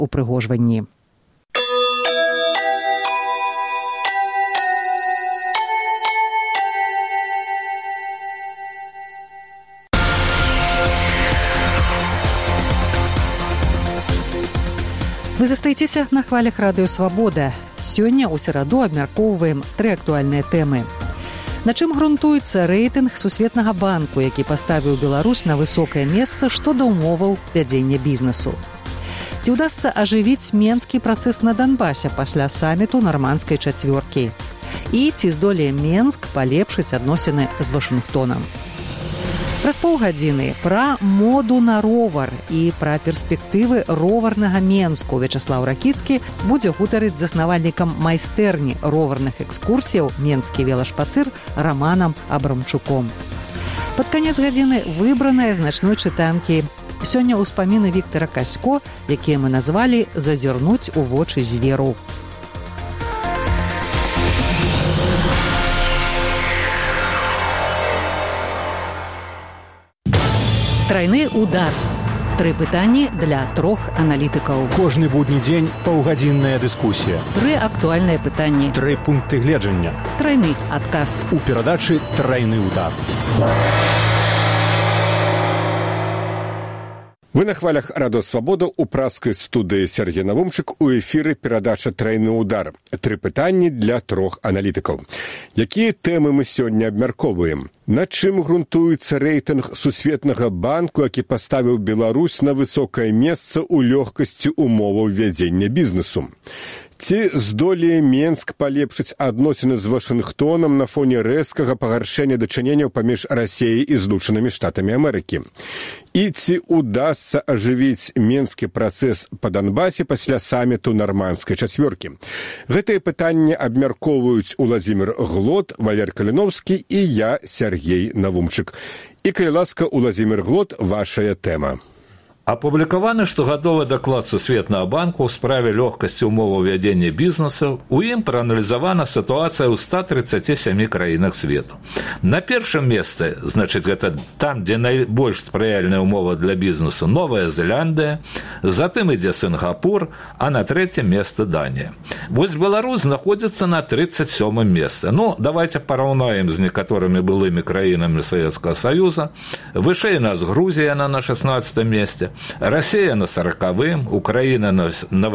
упрыгожванні. Вы застаецеся на хвалях радыё «Свабода». Сёння ў сераду абмяркоўваем 3 актуальныя тэмы. На чым грунтуецца рэйтынг Сусветнага банку, які паставіў Беларусь на высокае месца што да ўмоваў вядзення бізнесу? Ці ўдасца ажывіць менскі працэс на Донбасе пасля саміту нармандскай чацвёркі? І ці здолее Менск палепшыць адносіны з Вашынгтонам? Праз паўгадзіны пра моду на ровар і пра перспектывы роварнага Менску Вячаслаў Ракіцкі будзе гутарыць з заснавальнікам майстэрні роварных экскурсіяў «Менскі велашпацыр» Раманам Абрамчуком. Пад канец гадзіны выбраныя з начной чытанкі. Сёння ўспаміны Віктара Касько, якія мы назвалі «Зазірнуць у вочы зверу». Трайны удар. 3 пытанні для 3 аналітыкаў. Кожны будні дзень паўгадзінная дыскусія. 3 актуальныя пытанні. 3 пункты гледжання. Трайны адказ. У перадачы «Трайны удар». Вы на хвалях радыё «Свабода» у праскай студыі Сергей Навумчык, у эфіры перадача «Трайны удар». 3 пытанні для 3 аналітыкаў. Якія тэмы мы сёння абмяркоўваем? На чым грунтуецца рэйтынг Сусветнага банку, які паставіў Беларусь на высокае месца ў лёгкасці умоваў вядзення бізнесу? Ці здолее Менск палепшыць адносіны з Вашынгтонам на фоне рэзкага пагаршэння дачыненняў паміж Расіяй і Злучанымі Штатамі Амерыкі? І ці ўдасца ажывіць менскі працэс па Донбасе пасля саміту нармандскай чацвёркі? Гэтыя пытанні абмяркоўваюць Уладзімір Глот, Валер Каліновскі і я, Сергей Навумчык. І, калі ласка, Уладзімір Глот, вашая тэма. Апублікаваны штогадовы даклад Сусветнага банку ў справе лёгкасці ўмоваў вядзення бізнесу. У ім прааналізавана сітуацыя ў 137 краінах свету. На першым месцы, значыць, гэта там, дзе найбольш спрыяльныя ўмовы для бізнесу, Новая Зеландыя, затым ідзе Сінгапур, а на 3-м месцы Данія. Вось Беларусь знаходзіцца на 37-м месцы. Ну, давайте параўнаем з некаторымі былымі краінамі Савецкага Саюза. Вышэй нас Грузія на 16-м месцы, Россия на 40-м, Украина на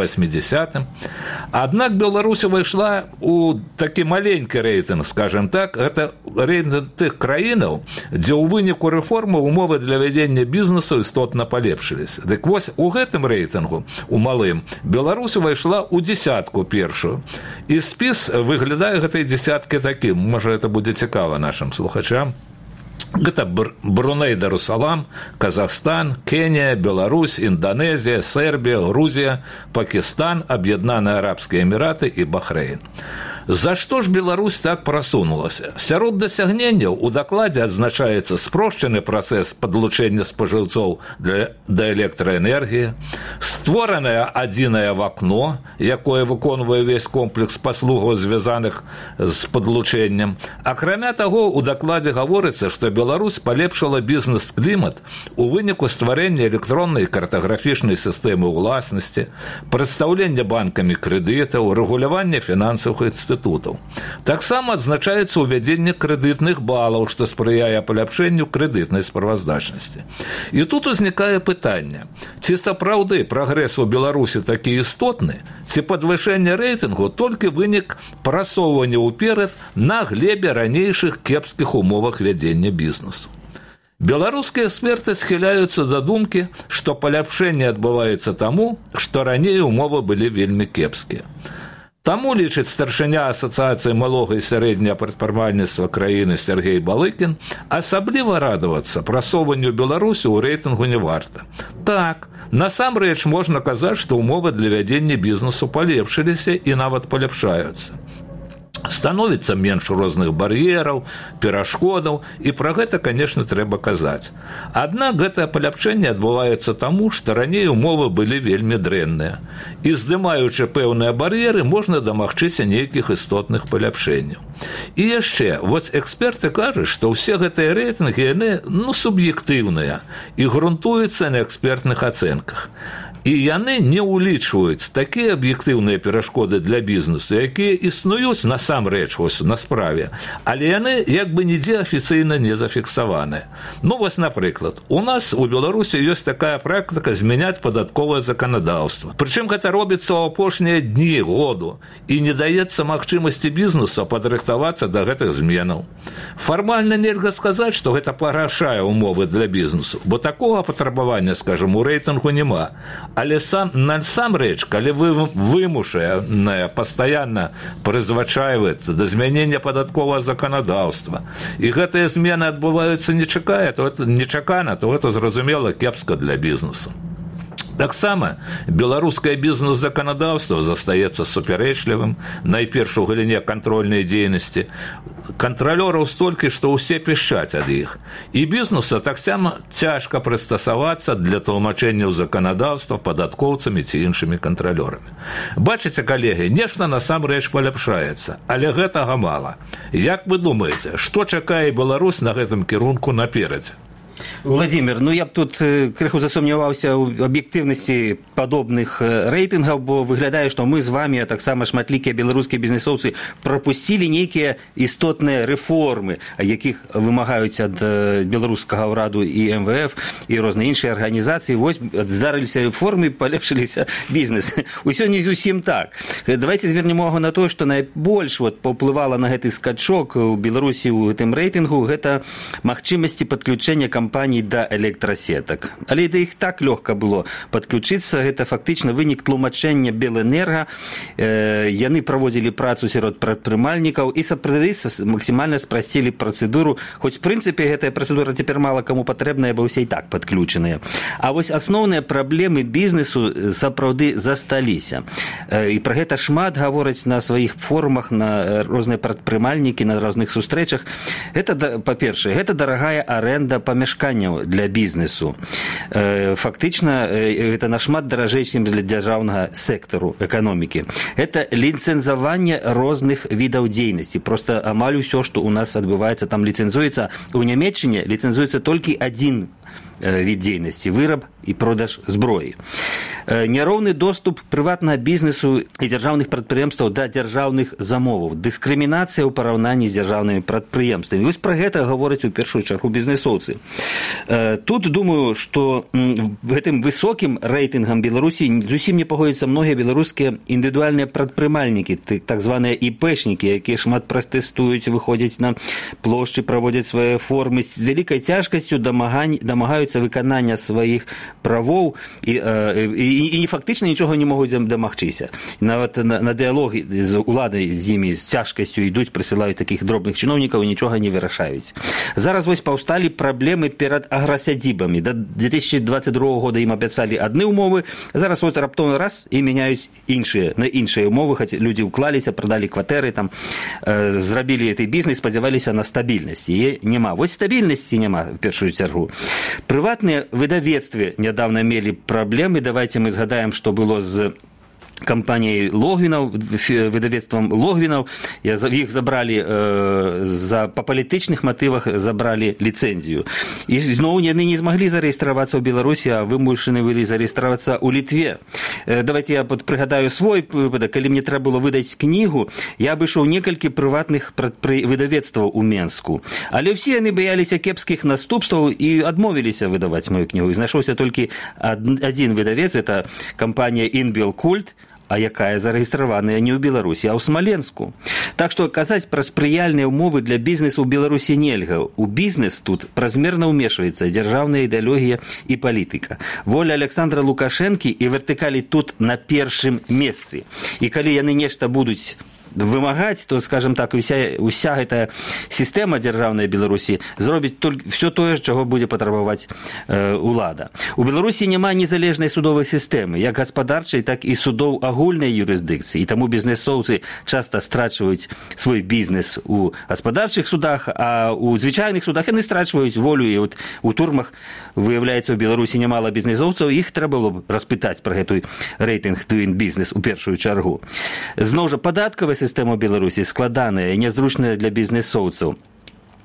80-м. Аднак Беларусь увайшла у такі маленькі рэйтынг, скажем так, это рэйтынг тых краінаў, дзе ў выніку рэформы умовы для вядзення бізнесу істотна палепшыліся. Дык вось у гэтым рэйтынгу, у малым, Беларусь увайшла ў 10-ку першую. І спіс выглядае гэтай 10-кі такім, можа, это будзе цікава нашим слухачам. Гэта Бруней Дарусалам, Казахстан, Кенія, Беларусь, Індонезія, Сербія, Грузія, Пакістан, Аб'яднаныя Арабскія Эміраты і Бахрэйн. За што ж Беларусь так прасунулася? Сярод дасягненняў у дакладзе адзначаецца спрошчаны працэс падлучэння спажыўцоў да электраэнергіі, створанае адзінае вакно, якое выконвае ўвесь комплекс паслугаў, звязаных з падлучэннем. Акрамя таго, у дакладзе гаворыцца, што Беларусь палепшыла бізнес-клімат у выніку стварэння электроннай картаграфічнай сістэмы ўласнасці, прадстаўлення банкамі крэдытаў, рэгулявання фінансавых інстытутаў. Таксама адзначаецца ўвядзенне крэдытных балаў, што спрыяе паляпшэнню крэдытнай справаздачнасці. І тут узнікае пытанне, ці сапраўды прагрэс у Беларусі такі істотны, ці падвышэнне рэйтынгу толькі вынік прасоўвання ўперад на глебе ранейшых кепскіх умовах вядзення бізнесу. Беларускія эксперты схіляюцца да думкі, што паляпшэнне адбываецца таму, што раней умовы былі вельмі кепскія. Таму, лічыць старшыня Асацыяцыі малога і сярэдняга прадпрымальніцтва краіны Сергей Балыкін, асабліва радавацца прасоўванню Беларусі ў рэйтынгу не варта. Так, насамрэч можна казаць, што ўмовы для вядзення бізнесу палепшыліся і нават паляпшаюцца. Становіцца менш розных бар'ераў, перашкодаў, і пра гэта, конечно, трэба казаць. Аднак гэтае паляпшэнне адбываецца таму, што раней умовы былі вельмі дрэнныя. І здымаючы пэўныя бар'еры, можна дамагчыся нейкіх істотных паляпшэнняў. І яшчэ, вось эксперты кажуць, што ўсе гэтыя рэйтынгі, яны, суб'ектыўныя і грунтуюцца на экспертных ацэнках. і яны не ўлічваюць такія аб'ектыўныя перашкоды для бізнесу, якія існуюць насамрэч на справе, але яны як бы нідзе афіцыйна не зафіксаваныя. Ну, вось, напрыклад, у нас у Беларусі ёсць такая практыка змяняць падатковае заканадаўства. Прычым гэта робіцца ў апошнія дні году, і не даецца магчымасці бізнесу падрыхтавацца да гэтых зменаў. Фармальна нельга сказаць, што гэта парашае умовы для бізнесу, бо такога патрабавання, скажам, у рэйтынгу няма. Але насамрэч, калі вымушанае пастаянна прызвычайваецца да змянення падатковага заканадаўства, і гэтыя змены адбываюцца нечакана, то гэта, зразумела, кепска для бізнесу. Таксама беларускае бізнес-заканадаўства застаецца супярэчлівым, найперш у галіне кантрольнай дзейнасці. Кантралёраў столькі, што ўсе пішчаць ад іх. І бізнесу таксама цяжка прыстасавацца для тлумачэнняў заканадаўства падаткоўцамі ці іншымі кантралёрамі. Бачыце, калегі, нешта насамрэч паляпшаецца, але гэтага мала. Як вы думаеце, што чакае Беларусь на гэтым кірунку наперадзе? Владимир, ну я б тут крыху засумняваўся ў аб'ектыўнасці падобных рэйтынгаў, бо выглядае, што мы з вами, а таксама шматлікія беларускія бізнесоўцы прапусцілі нейкія істотныя рэформы, якіх вымагаюць ад беларускага ўраду і МВФ і розныя іншыя арганізацыі. Вось здарыліся рэформы, палепшыліся бізнес. Усё не зусім так. Давайте звернем увагу на тое, што найбольш паўплывала на гэты скачок у Беларусі ў гэтым рэйтынгу, гэта магчымасці падключэння кампаній да электрасетак. Але да іх так лёгка было падключыцца. Гэта фактычна вынік тлумачэння Белэнерга. Яны праводзілі працу сярод прадпрымальнікаў і сапраўды максімальна спрасцілі працэдуру. Хоць, в прынцыпе, гэтая працэдура цяпер мала каму патрэбная, бо ўсе і так падключаныя. А вось асноўныя праблемы бізнесу сапраўды засталіся. І пра гэта шмат гавораць на сваіх форумах, на розныя прадпрымальнікі, на розных сустрэчах. Гэта, па-першае, гэта дарагая арэнда памяшканняў для бізнесу. Фактычна, гэта нашмат даражэй, чым для дзяржаўнага сектару эканомікі. Гэта ліцэнзаванне розных відаў дзейнасці. Проста амаль усё, што ў нас адбываецца, там ліцэнзуецца. У Нямецчыне ліцэнзуецца толькі адзін від дзейнасці – выраб і продаж зброі. Няроўны доступ прыватнага бізнесу і дзяржаўных прадпрыемстваў да дзяржаўных замоваў. Дыскрымінацыя ў параўнанні з дзяржаўнымі прадпрыемствамі. Вось пра гэта гавораць у першую чаргу бізнесоўцы. Тут, думаю, што гэтым высокім рэйтынгам Беларусі зусім не пагодзяцца многія беларускія індывідуальныя прадпрымальнікі, так званыя ІПшнікі, якія шмат пратэстуюць, выходзяць на плошчы, праводзяць свае формы, з вялікай цяжкасцю дамагаюцца выканання сваіх правоў і фактычна нічога не могуць дамагчыся. Нават на дыялогі з уладай з імі з цяжкасцю ідуць, прысылаюць такіх дробных чыноўнікаў і нічога не вырашаюць. Зараз вось паўсталі праблемы перад аграсядзібамі. Да 2022 года ім абяцалі адны ўмовы, зараз вот раптоўна раз і мяняюць на іншыя ўмовы, хоць людзі ўклаліся, прадалі кватэры, там зрабілі гэты бізнес, спадзяваліся на стабільнасць. Яе няма. Вось стабільнасці няма в першую чаргу. Прыватныя выдавецтвы нядаўна мелі праблемы. Давайте мы згадаем, што было з кампаніяй Логвінаў, выдавецтвам Логвінаў. Іх забралі па палітычных матывах, забралі ліцэнзію. І зноў яны не змаглі зарэгістравацца ў Беларусі, а вымушаны былі зарэгістравацца ў Літве. Давайте я прыгадаю свой выпадак. Калі мне трэба было выдаць кнігу, я абышоў некалькі прыватных выдавецтваў у Менску. Але ўсе яны баяліся кепскіх наступстваў і адмовіліся выдаваць мою кнігу. І знайшоўся толькі адзін выдавец, это кампанія Інбел Культ, а якая зарэгістраваная не ў Беларусі, а ў Смаленску. Так што казаць пра спрыяльныя ўмовы для бізнесу ў Беларусі нельга. У бізнес тут празмерна ўмешваецца дзяржаўная ідэалогія і палітыка. Воля Александра Лукашэнкі і вертыкалі тут на першым месцы. І калі яны нешта будуць вымагаць, то, скажем так, уся гэтая сістэма дзяржаўнай Беларусі зробіць все тое, чаго будзе патрабаваць улада. У Беларусі няма незалежнай судовай сістэмы, як гаспадарчай, так і судоў агульнай юрысдыкцыі. І таму бізнесоўцы часта страчваюць свой бізнес у гаспадарчых судах, а у звычайных судах яны страчваюць волю. І от у турмах, выяўляецца, у Беларусі нямала бізнесоўцаў, іх трэба было б распытаць пра гэты рэйтынг Doing Business у першую чаргу. Зноў жа, падаткавая сістэма ў Беларусі складаная і нязручная для бізнесоўцаў.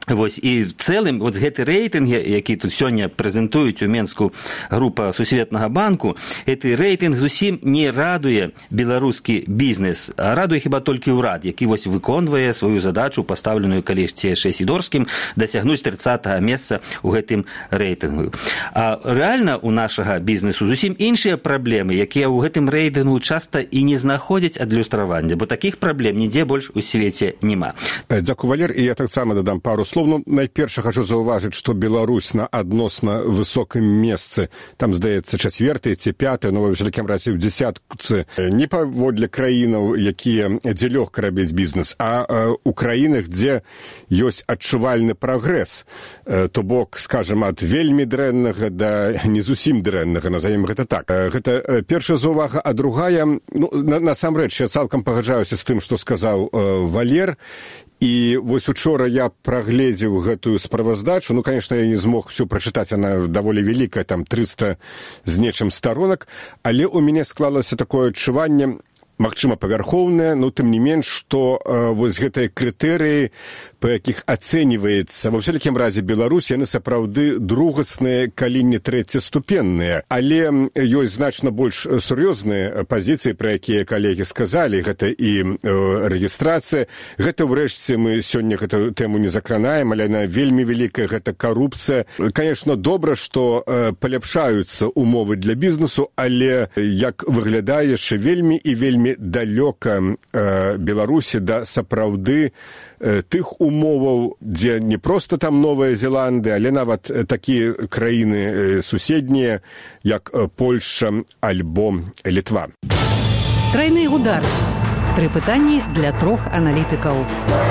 Вось, і в цэлым вот гэты рэйтынг, які тут сёння прэзентуюць у Менску група Сусветнага банку, гэты рэйтынг зусім не радуе беларускі бізнес, а радуе хіба толькі ўрад, які вось выконвае сваю задачу, пастаўленую калісьці яшчэ Сідорскім, дасягнуць 30-го месца ў гэтым рэйтынгу. А рэальна у нашага бізнесу зусім іншыя праблемы, якія ў гэтым рэйтынгу часта і не знаходзяць адлюстравання, бо такіх праблем нідзе больш у свеце няма. Дзякую, Валер, і я таксама дадам пару слов. Ну, найперш хочу заўважыць, што Беларусь на адносна высокім месцы, там, здаецца, 4-е ці 5-е, ну, ва ўсякім разе ў дзесятцы, не паводле краінаў, дзе лёгка рабіць бізнес, а у краінах, дзе ёсць адчувальны прагрэс, то бок, скажам, ад вельмі дрэннага да не зусім дрэннага, назовем гэта так. Гэта першая заўвага, а другая, ну, насамрэч, я цалкам пагаджаюся з тым, што сказаў Валер. І вось учора я прагледзеў гэтую справаздачу, ну, конечно, я не змог всю прачытаць, она даволі вялікая, там 300 з нечым сторонак, але у мяне склалася такое адчуванне, магчыма, павярхоўнае, но тым не менш, што вось гэтыя крытэрыі, па якіх ацэньваецца, ва ўсякім разе Беларусь, яны сапраўды другасныя, калі не трэцяступенныя. Але ёсць значна больш сур'ёзныя пазіцыі, пра якія калегі сказалі, гэта і рэгістрацыя, гэта ўрэшце мы сёння гэту тэму не закранаем, але яна вельмі вялікая, гэта карупцыя. Конечно, добра, што паляпшаюцца умовы для бізнесу, але як выглядае яшчэ вельмі і вельмі далёка Беларусі да сапраўды тых умоваў, дзе не проста там Новая Зеландыя, але нават такія краіны суседнія, як Польшча альбо Літва. Трайны удар. 3 пытанні для 3 аналітыкаў.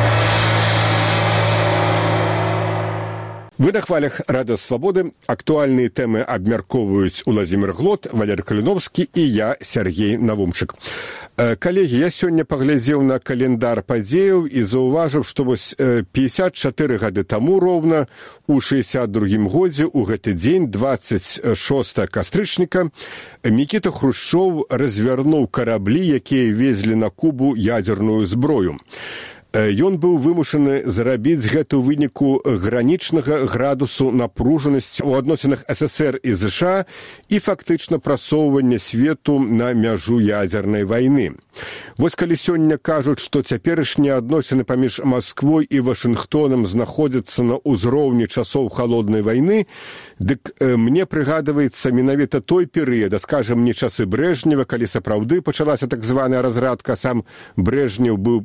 Вы на хвалях Радыё Свабоды. Актуальныя тэмы абмяркоўваюць Уладзімір Глот, Валер Каліновскі і я, Сергей Навумчык. Калегі, я сёння паглядзеў на календар падзеяў і заўважыў, што вось 54 гады таму роўна, у 62-м годзе, у гэты дзень, 26 кастрычніка, Мікіта Хрушчоў развярнуў караблі, якія везлі на Кубу ядзерную зброю. Ён быў вымушаны зрабіць гэта ў выніку гранічнага градусу напружанасці ў адносінах СССР і ЗША і фактычна прасоўвання свету на мяжу ядзернай вайны. Вось калі сёння кажуць, што цяперашнія адносіны паміж Масквой і Вашынгтонам знаходзяцца на ўзроўні часоў халоднай вайны, дык мне прыгадваецца менавіта той перыяд, скажам, не часы Брэжнева, калі сапраўды пачалася так званая разрадка, сам Брэжнев быў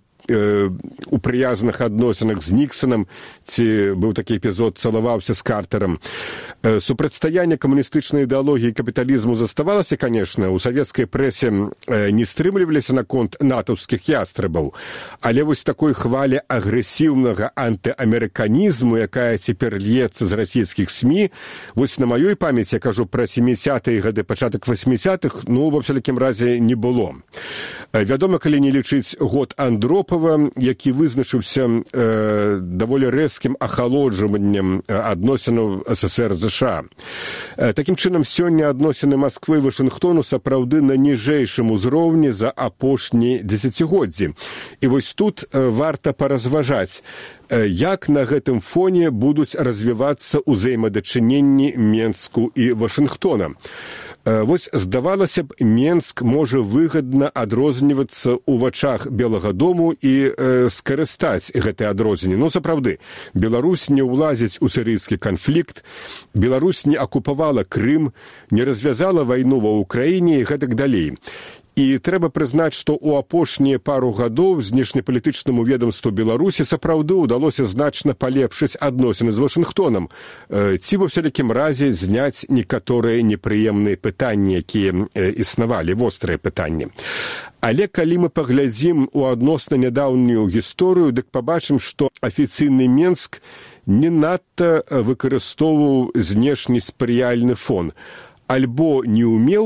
у прыязных адносінах з Ніксонам, ці быў такі эпізод, цалаваўся з Картарам. Супрацьстаянне камуністычнай ідэалогіі і капіталізму заставалася, конечно, у савецкай прэсе не стрымліваліся наконт натаўскіх ястрабаў, але вось такой хвалі агрэсіўнага антыамерыканізму, якая цяпер льецца з расійскіх СМІ, вось на маёй памяці, я кажу пра 70-е гады, пачатак 80-х, ну, ва ўсякім разе не было. Вядома, калі не лічыць год Андропава, які вызначыўся даволі рэзкім ахалоджваннем адносінаў СССР-ЗША. Такім чынам, сёння адносіны Масквы і Вашынгтону сапраўды на ніжэйшым узроўні за апошні дзесяцігоддзі. І вось тут варта паразважаць, як на гэтым фоне будуць развівацца ўзаемадачыненні Менску і Вашынгтона. Вось, здавалася б, Менск можа выгадна адрознівацца ў вачах Белага дому і скарыстаць гэтыя адрозненні. Ну, сапраўды, Беларусь не ўлазіць у сірыйскі канфлікт, Беларусь не акупавала Крым, не развязала вайну ва Ўкраіне і гэтак далей. І трэба прызнаць, што ў апошнія пару гадоў знешнепалітычнаму ведамству Беларусі сапраўды ўдалося значна палепшыць адносіны з Вашынгтонам, ці ва ўсякім разе зняць некаторыя непрыемныя пытанні, якія існавалі, вострыя пытанні. Але калі мы паглядзім у адносна нядаўнюю гісторыю, дык пабачым, што афіцыйны Менск не надта выкарыстоўваў знешні спрыяльны фон. Альбо не ўмеў,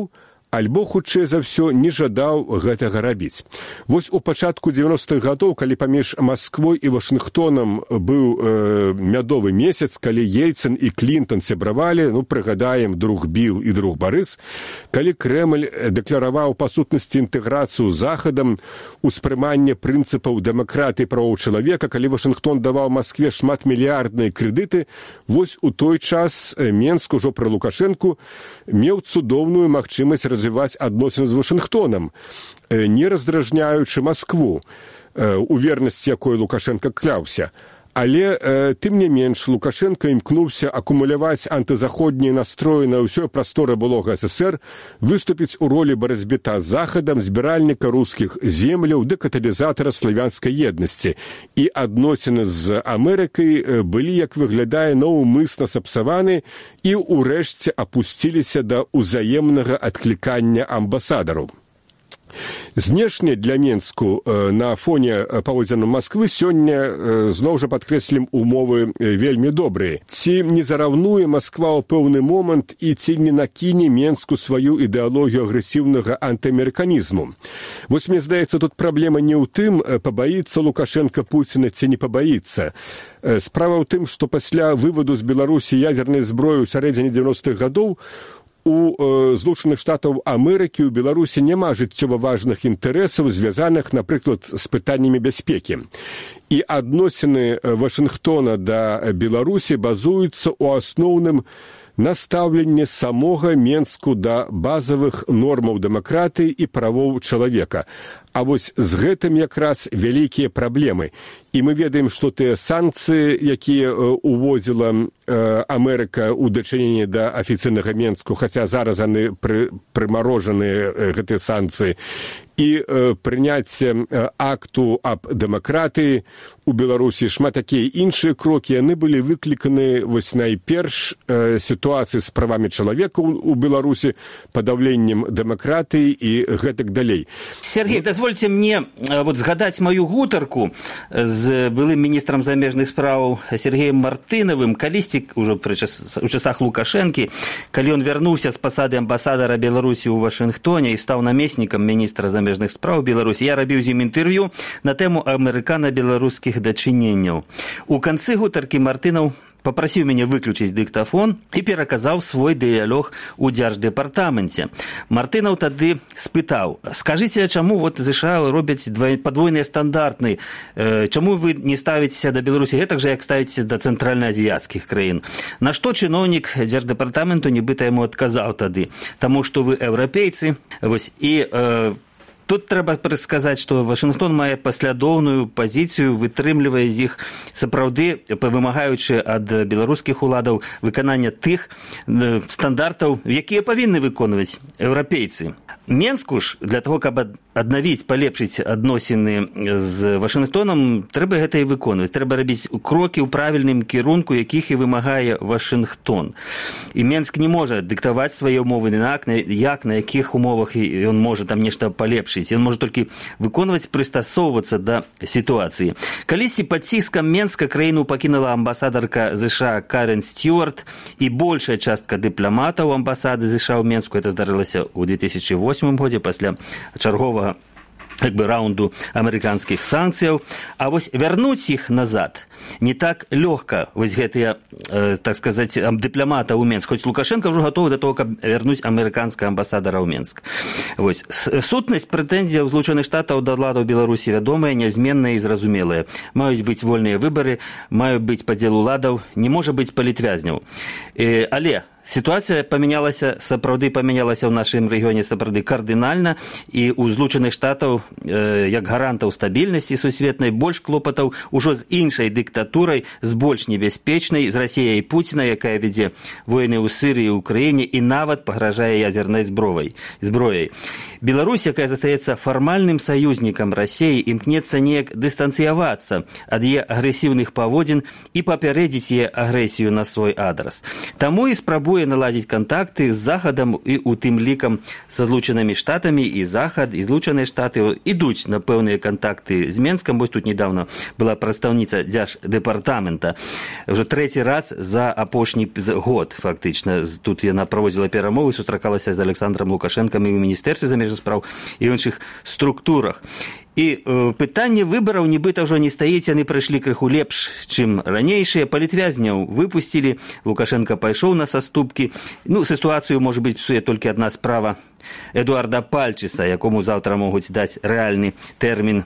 альбо, хутчэй за ўсё, не жадаў гэтага рабіць. Вось у пачатку 90-х гадоў, калі паміж Масквой і Вашынгтонам быў мядовы месяц, калі Ельцин і Клінтон сябравалі, прыгадаем, друг Біл і друг Барыс, калі Крэмль дэкляраваў па сутнасці інтэграцыю з Захадам, успрыманне прынцыпаў дэмакратыі і правоў чалавека, калі Вашынгтон даваў Маскве шматмільярдныя крэдыты, вось у той час Менск ужо пры Лукашэнку меў цудоўную магчымасць развіваць адносіны з Вашынгтонам, не раздражняючы Маскву, у вернасці якой Лукашенко кляўся. Але, тым не менш, Лукашенко імкнуўся акумуляваць антызаходнія настроі на ўсёй прасторы былога СССР, выступіць у ролі барацьбіта з Захадам, збіральніка рускіх земляў ды каталізатара славянскай еднасці. І адносіны з Амерыкай былі, як выглядае, наўмысна сапсаваны і ўрэшце апусціліся да ўзаемнага адклікання амбасадараў. Знешне для Менску на фоне паводзінаў Масквы сёння зноў жа падкрэслім умовы вельмі добрыя. Ці не зараўнуе Масква ў пэўны момант і ці не накіне Менску сваю ідэалогію агрэсіўнага антыамерыканізму? Вось мне здаецца, тут праблема не ў тым, пабаіцца Лукашенко Пуціна ці не пабаіцца. Справа ў тым, што пасля вываду з Беларусі ядзернай зброі ў сярэдзіне 90-х гадоў у Злучаных Штатаў Амерыкі ў Беларусі няма жыццёва важных інтарэсаў, звязаных, напрыклад, з пытаннямі бяспекі. І адносіны Вашынгтона да Беларусі базуюцца ў асноўным на стаўленні самога Менску да базавых нормаў дэмакратыі і правоў чалавека. А вось з гэтым якраз вялікія праблемы. І мы ведаем, што тыя санкцыі, якія уводзіла Амерыка ў дачыненні да афіцыйнага Менску, хаця зараз яны прымарожаныя, гэтыя санкцыі, і прыняцце акту аб дэмакратыі у Беларусі, шмат такія іншыя крокі, яны былі выкліканы вось найперш сітуацыі з правамі чалавека у Беларусі, падаўленнем дэмакратыі і гэтак далей. Сергей, дазвольце мне згадаць маю гутарку з былым міністрам замежных спраў Сергеем Мартынавым, калісьці ўжо у часах Лукашэнкі, калі ён вярнуўся з пасады амбасадара Беларусі ў Вашынгтоне і стаў намеснікам міністра замежных спраў Беларусі, я рабіў з ім інтэрв'ю на тэму амерыкана-беларускіх дачыненняў. У канцы гутаркі Мартынаў папрасіў мяне выключыць дыктафон і пераказаў свой дыялог у дзярждэпартаменце. Мартынаў тады спытаў: скажыце, чаму ЗША робяць падвойныя стандарты, чаму вы не ставіцеся да Беларусі гэтак жа, як ставіцеся да цэнтральнаазіяцкіх краін? На што чыноўнік дзярждэпартаменту нібыта яму адказаў тады: таму што вы еўрапейцы. Тут трэба сказаць, што Вашынгтон мае паслядоўную пазіцыю, вытрымлівае з іх, сапраўды вымагаючы ад беларускіх уладаў выканання тых стандартаў, якія павінны выконваць еўрапейцы. Менску ж, для того, каб аднавіць, палепшыць адносіны з Вашынгтонам, трэба гэта і выконваць. Трэба рабіць крокі ў правільным кірунку, якіх і вымагае Вашынгтон. І Менск не можа дыктаваць свае ўмовы, як, на якіх умовах ён можа там нешта палепшыць. Ён можа толькі выконваць, прыстасоўвацца да сітуацыі. Калісьці пад ціскам Менска краіну пакінула амбасадарка ЗША Карен Стюарт і большая частка дыпламатаў амбасады ЗША ў Менску. Это здарылася ў 2008 годзе пасля чарговага раунду амерыканскіх санкцыяў. А вось вярнуць іх назад не так лёгка, вось гэтыя, так сказаць, дыпламата ў Менск. Хоць Лукашенко ўжо гатовы да того, каб вярнуць амерыканскага амбасадара ў Менск. Вось сутнасць прэтэнзіяў Злучаных Штатаў да ўладаў Беларусі вядомая, нязменная і зразумелая. Маюць быць вольныя выбары, маюць быць падзел уладаў, не можа быць палітвязняў. Але сітуацыя сапраўды памянялася ў нашым рэгіёне сапраўды кардынальна, і ў Злучаных Штатаў, як гарантаў стабільнасці сусветнай, больш клопатаў ужо з іншай дыктатурай, з больш небяспечнай, з Расіяй Пуціна, якая вядзе войны ў Сірыі, ў Украіне і нават пагражае ядзернай зброяй. Беларусь, якая застаецца фармальным саюзнікам Расіі, імкнецца неяк дыстанцыявацца ад яе агрэсіўных паводзін і папярэдзіць яе агрэсію на свой адрас. Таму і спрабуе спрабуе наладзіць кантакты з захадам і у тым лікам са злучанымі штатамі, і захад, і злучаныя штаты ідуць на пэўныя кантакты з Менскам. Вось тут недавно была прадстаўніца дзярждэпартамента. Ўжо трэці раз за апошні год, фактычна. Тут яна праводзіла перамовы, сустракалася з Александром Лукашэнкам і ў Міністэрстве замежных спраў і ў іншых структурах. І пытанне выбараў нібыта ўжо не стаіць, яны прыйшлі крыху лепш, чым ранейшыя. Палітвязняў выпусцілі, Лукашенко пайшоў на саступкі. Сітуацыю, можа быць, псуе толькі адна справа Эдуарда Пальчыса, якому заўтра могуць даць рэальны тэрмін,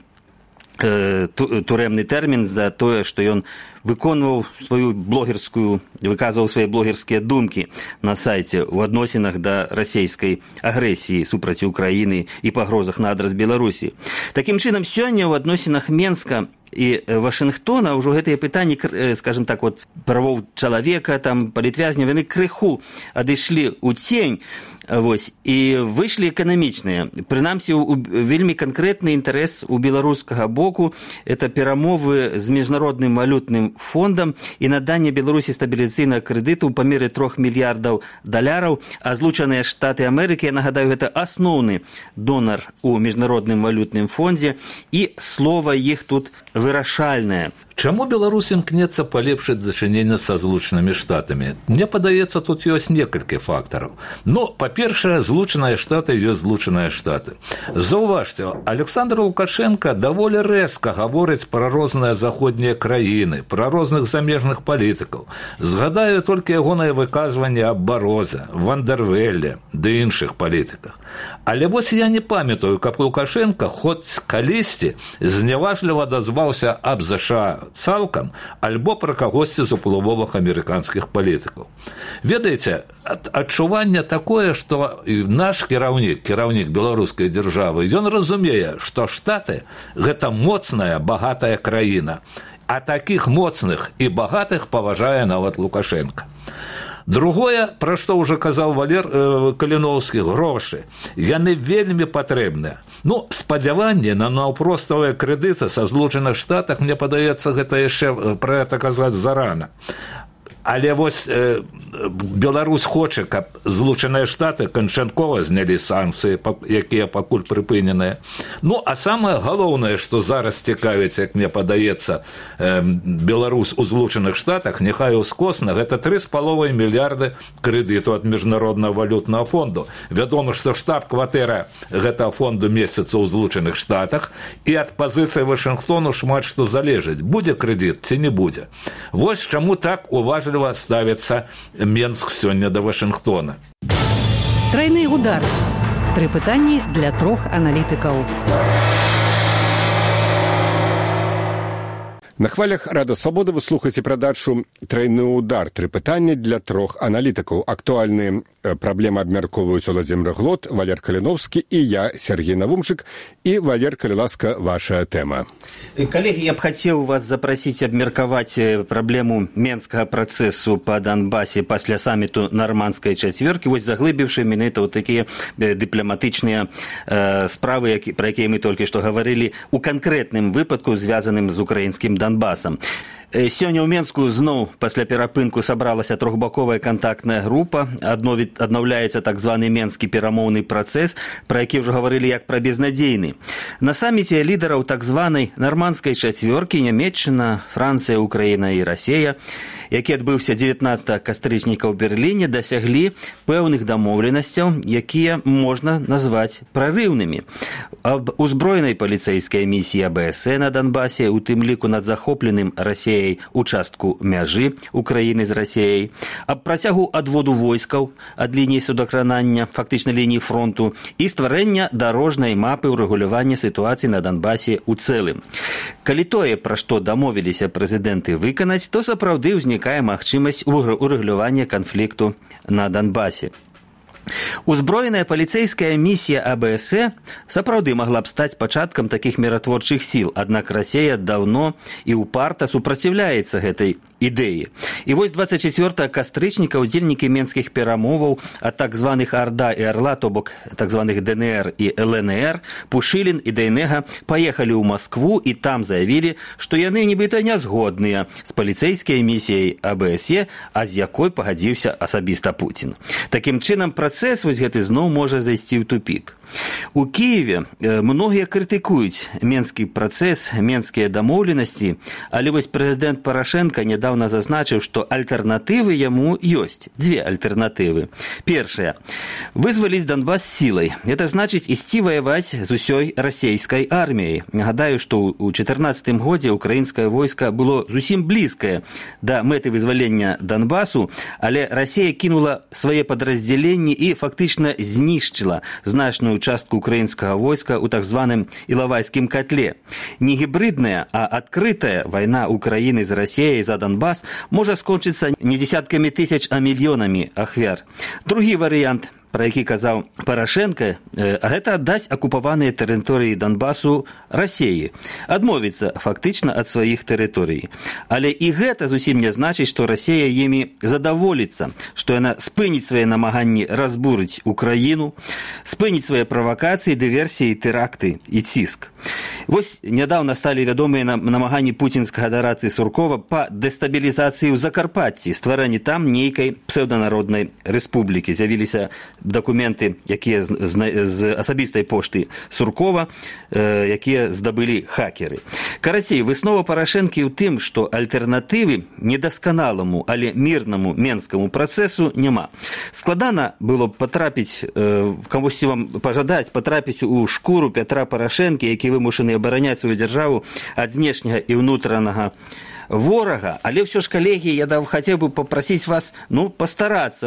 турэмны тэрмін за тое, што ён выконваў сваю выказваў свае блогерскія думкі на сайце ў адносінах да расійскай агрэсіі супраць Украіны і пагрозах на адрас Беларусі. Такім чынам, сёння ў адносінах Менска і Вашынгтона ўжо гэтыя пытанні, скажем так, правоў чалавека, палітвязняў, яны крыху адышлі ў цень, і выйшлі эканамічныя. Прынамсі, вельмі канкрэтны інтарэс у беларускага боку – это перамовы з міжнародным валютным фондам і наданне Беларусі стабілізацыйнага крэдыту ў памеры $3 мільярдаў, а злучаныя штаты Амерыкі, я нагадаю, гэта асноўны донар у міжнародным валютным фондзе, і слова іх тут вырашальнае. Чаму Беларусь імкнецца палепшыць зачыненне са злучанымі штатамі? Мне падаецца, тут ёсць некалькі фактараў. Па-першае, злучаныя штаты ёсць злучаныя штаты. Заўважце, Александр Лукашенко даволі рэзка гаворыць пра розныя заходнія краіны, пра розных замежных палітыкаў. Згадаю толькі ягонае выказванне аб Барозе, Вандервелле ды іншых палітыках. Але вось я не памятаю, каб Лукашенко хоць калісьці зняважліва дазваўся аб ЗША цалкам, альбо пра кагосьці з уплывовых амерыканскіх палітыкаў. Ведаеце, адчуванне такое, што наш кіраўнік беларускай дзяржавы, ён разумее, што Штаты – гэта моцная, багатая краіна, а такіх моцных і багатых паважае нават Лукашенко. Другое, пра што ўжо казаў Валер Каліноўскі, грошы. Яны вельмі патрэбныя. Спадзяванне на наўпроставыя крэдыты са злучаных штатах, мне падаецца, гэта яшчэ пра гэта казаць зарана. Але вось Беларусь хоча, каб злучаныя штаты канчаткова знялі санкцыі, якія пакуль прыпыненыя. А самае галоўнае, што зараз цікавіць, як мне падаецца, Беларусь у злучаных штатах, няхай ускосна, гэта 3,5 мільярды крэдыту ад міжнароднага валютнага фонду. Вядома, што штаб-кватэра гэтага фонду месяца ў злучаных штатах, і ад пазіцыі Вашынгтону шмат што залежыць, будзе крэдыт ці не будзе. Вось чаму так уважліва ставіцца Менск сёння да Вашынгтона. Трайны удар. 3 пытанні для 3 аналітыкаў. На хвалях Рада Свабоды вы слухаеце перадачу «Трайны удар». 3 пытанні для 3 аналітыкаў. Актуальныя праблемы абмяркоўваюць Владзімир Глот, Валер Каліноўскі і я, Сергей Навумчык. І, Валер, калі ласка, ваша тэма. Калегі, я б хацеў вас запрасіць абмеркаваць праблему менскага працэсу па Донбасе пасля саміту нармандскай чацвёркі, вось заглыбіўшы менавіта такія дыпламатычныя справы, пра якія мы толькі што гаварылі, у канкрэтным выпадку, звязаным з украінскім Донбасам. Сёння ў Менску зноў пасля перапынку сабралася трохбаковая кантактная група, аднаўляецца так званы менскі перамоўны працэс, пра які ўжо гаварылі як пра безнадзейны. На саміце лідараў так званай нармандскай чацвёркі Нямецчына, Францыя, Украіна і Расія, які адбыўся 19 кастрычніка ў Берліне, дасяглі пэўных дамоўленасцяў, якія можна назваць прарыўнымі. Аб узброенай паліцэйскай місіі АБС на Донбасе, у тым ліку над захопленым Расіяй участку мяжы Украіны з Расіяй, аб працягу адводу войскаў ад лініі судакранання, фактычна лініі фронту, і стварэння дарожнай мапы ўрэгулявання сітуацыі на Донбасе ў цэлым. Калі тое, пра што дамовіліся прэзідэнты выканаць, то сапраўды ўзнікае магчымасць урэгулявання канфлікту на Донбасе. Узброеная паліцэйская місія АБСЕ сапраўды магла б стаць пачаткам такіх міратворчых сіл, аднак Расія даўно і ўпарта супраціўляецца гэтай ідэі. І вось 24 кастрычніка удзельнікі менскіх перамоваў ад так званых Орда і Орла, то бок так званых ДНР і ЛНР, Пушылін і Дейнега паехалі ў Маскву і там заявілі, што яны нібыта не згодныя з паліцэйскай місіяй АБСЕ, а з якой пагадзіўся асабіста Пуцін. Такім чынам, працэс вось гэты зноў можа зайсці ў тупік. У Киеве многія крытыкуюць менскі працэс, менскія дамоўленасці, але вось прэзідэнт Парашенко нядаўна зазначыў, што альтэрнатывы яму ёсць. Дзве альтэрнатывы. Першая. Вызваліць Донбас сілай. Это значыць ісці ваяваць з усёй расійскай арміяй. Нагадаю, што ў 2014 годзе украінскае войска было зусім блізкае да мэты вызвалення Донбасу, але Расія кінула свае падраздзяленні і фактычна знішчыла значную частку украінскага войска ў так званым Ілавайскім котле. Не гібридная, а адкрытая вайна Украіны з Расіяй за Донбас можа скончыцца не десяткамі тысяч, а мільёнамі ахвяр. Другі варыянт, пра які казаў Парашенко, гэта аддаць акупаваныя тэрыторыі Донбасу Расіі, адмовіцца фактычна ад сваіх тэрыторый. Але і гэта зусім не значыць, што Расія імі задаволіцца, што яна спыніць свае намаганні разбурыць Украіну, спыніць свае правакацыі, дыверсіі, тэракты і ціск. Вось нядаўна сталі вядомыя намаганні пуцінскага дарацы Суркова па дэстабілізацыі ў Закарпатці, стварэнні там нейкай псеўданароднай рэспублікі. З'явіліся дакументы, якія з асабістай пошты Суркова, якія здабылі хакеры. Карацей, выснова Парашэнкі ў тым, што альтэрнатывы недасканаламу, але мірнаму менскаму працэсу няма. Складана было патрапіць, камусьці вам пажадаць, патрапіць у шкуру Пятра Парашэнкі, які вымушаны абараняць сваю дзяржаву ад знешняга і ўнутранага ворага, але ўсё ж, калегі, я хацеў бы папрасіць вас, пастарацца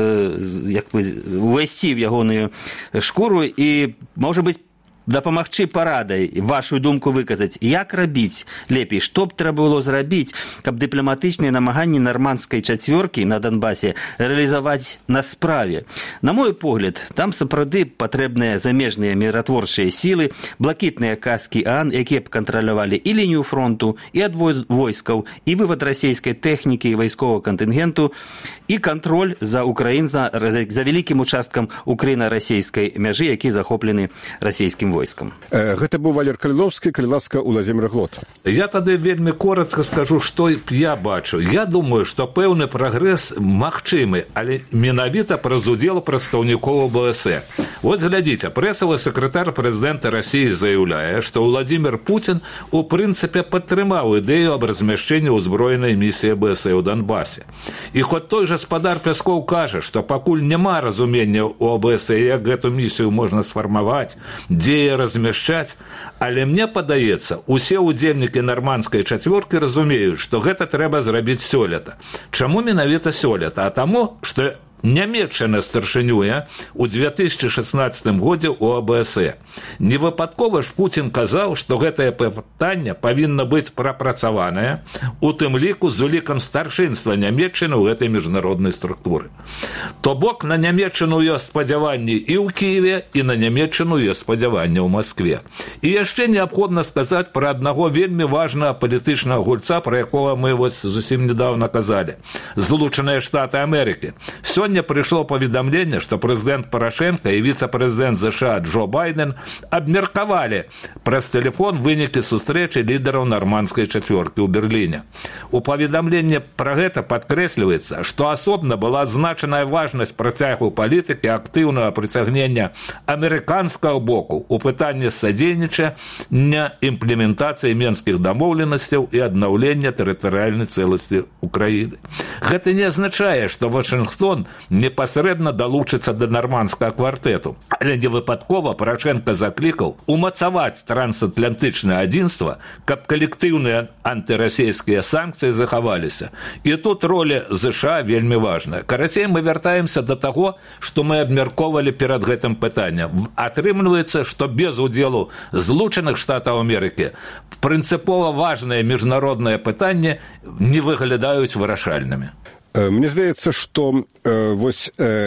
увайсці в ягоную шкуру і, можа быць, дапамагчы парадай вашу думку выказаць, як рабіць лепей, што б трэба было зрабіць, каб дыпламатычныя намаганні нармандскай чацвёркі на Донбасе рэалізаваць на справе. На мой погляд, там сапраўды патрэбныя замежныя міратворчыя сілы, блакітныя каскі ААН, якія б кантралявалі і лінію фронту, і адвод войскаў, і вывад расійскай тэхнікі і вайсковага кантынгенту, і кантроль за вялікім участкам украіна-расійскай мяжы, які захоплены расійскім войскам. Гэта быў Валер Каліновскі, калі ласка, Уладзімір Глот. Я тады вельмі коротка скажу, што я бачу. Я думаю, што пэўны прагрэс магчымы, але менавіта праз удзел прадстаўнікоў АБСЕ. Вось глядзіце, прэсавы сакратар прэзідэнта Расіі заяўляе, што Владзімір Пуцін у прынцыпе падтрымаў ідэю аб размяшчэнні ўзброенай місіі АБСЕ ў Донбасе. І хоць той жа спадар Пяскоў кажа, што пакуль няма разумення ў АБСЕ, як гэту місію можна сфармаваць, дзе размяшчаць, але мне падаецца, усе удзельнікі нармандскай чацвёркі разумеюць, што гэта трэба зрабіць сёлета. Чаму менавіта сёлета? А таму, што Нямецчына старшынюе ў 2016 годзе ў АБСЕ. Невыпадкова ж Пуцін казаў, што гэтае пытанне павінна быць прапрацаванае, у тым ліку з улікам старшынства Нямецчыны ў гэтай міжнароднай структуры. То бок на Нямецчыну ёсць спадзяванні і ў Кіеве, і на Нямецчыну ёсць спадзяванні ў Маскве. І яшчэ неабходна сказаць пра аднаго вельмі важнага палітычнага гульца, пра якога мы зусім недавно казалі. Злучаныя Штаты Амерыкі. Сёння прыйшло паведамленне, што прэзідэнт Парашенко і віцэ-прэзідэнт ЗША Джо Байден абмеркавалі праз тэлефон вынікі сустрэчы лідараў нармандскай чацвёркі ў Берліне. У паведамленні пра гэта падкрэсліваецца, што асобна была адзначаная важнасць працягу палітыкі актыўнага прыцягнення амерыканскага боку ў пытанні садзейнічання імплементацыі менскіх дамоўленасцяў і аднаўлення тэрытарыяльнай цэласці Украіны. Гэта не азначае, што Вашынгтон непасрэдна далучыцца да нармандскага квартэту. Але невыпадкова Парашенко заклікаў умацаваць трансатлантычнае адзінства, каб калектыўныя антырасійскія санкцыі захаваліся. І тут роля ЗША вельмі важная. Карацей, мы вяртаемся да таго, што мы абмяркоўвалі перад гэтым пытаннем. Атрымліваецца, што без удзелу Злучаных Штатаў Амерыкі прынцыпова важныя міжнародныя пытанні не выглядаюць вырашальнымі. Мне здаецца, што вось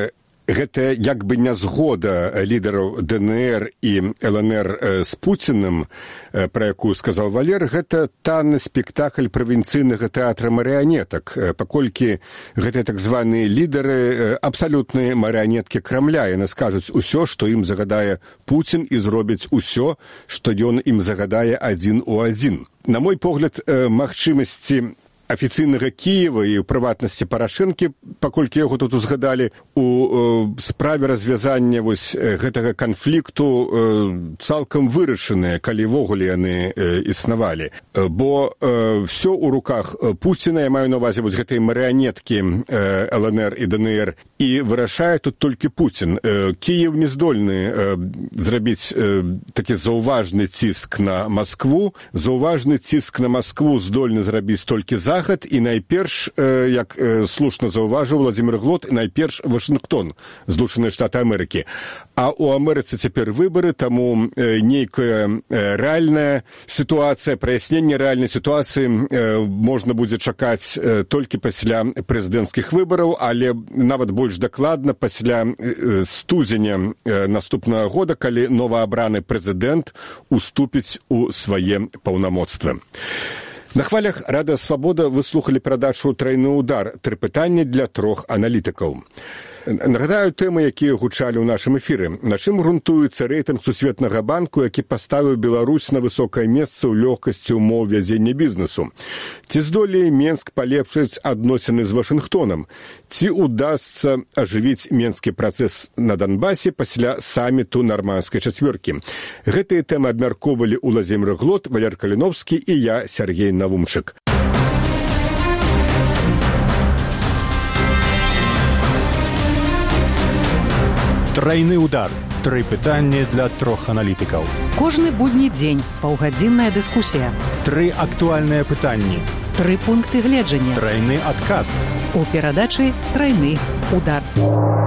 Гэта як бы нязгода лідараў ДНР і ЛНР з Пуціным, пра якую сказаў Валер, гэта танны спектакль правінцыйнага тэатра марыянетак, паколькі гэтыя так званыя лідары абсалютныя марыянеткі Крамля, яны скажуць усё, што ім загадае Пуцін, і зробяць усё, што ён ім загадае адзін у адзін. На мой погляд, магчымасці афіцыйнага Кіева і ў прыватнасці Парашэнкі, паколькі яго тут узгадалі, у справе развязання гэтага канфлікту цалкам вырашаныя, калі ввогуле яны існавалі. Бо ўсё ў руках Пуціна, я маю на ўвазе гэтай марыянеткі ЛНР і ДНР, і вырашае тут толькі Пуцін. Кіев не здольны зрабіць такі заўважны ціск на Маскву. Заўважны ціск на Маскву здольны зрабіць толькі Захад, і найперш, як слушна заўважыў Владзімір Глот, найперш Вашынгтон, Злучаныя Штаты Амерыкі. А ў Амерыцы цяпер выбары, таму нейкая рэальная сітуацыя, праясненне рэальнай сітуацыі можна будзе чакаць толькі пасля прэзідэнцкіх выбараў, але нават больш дакладна пасля студзеня наступнага года, калі новаабраны прэзідэнт уступіць у свае паўнамоцтвы. На хвалях Радыё Свабода вы слухалі перадачу «Трайны удар». 3 пытанні для 3 аналітыкаў. Нагадаю тэмы, якія гучалі ў нашым эфіры. На чым грунтуецца рэйтынг Сусветнага банку, які паставіў Беларусь на высокае месца ў лёгкасці ўмоў вядзення бізнесу? Ці здолее Менск палепшыць адносіны з Вашынгтонам? Ці удасца ажывіць менскі працэс на Донбасе пасля саміту нармандскай чацвёркі? Гэтыя тэмы абмяркоўвалі Владзімір Глот, Валер Каліновскі і я, Сергей Навумчык. Трайны удар. 3 пытанні для 3 аналітыкаў. Кожны будні дзень паўгадзінная дыскусія. 3 актуальныя пытанні. 3 пункты гледжання. Трайны адказ. У перадачы «Трайны удар».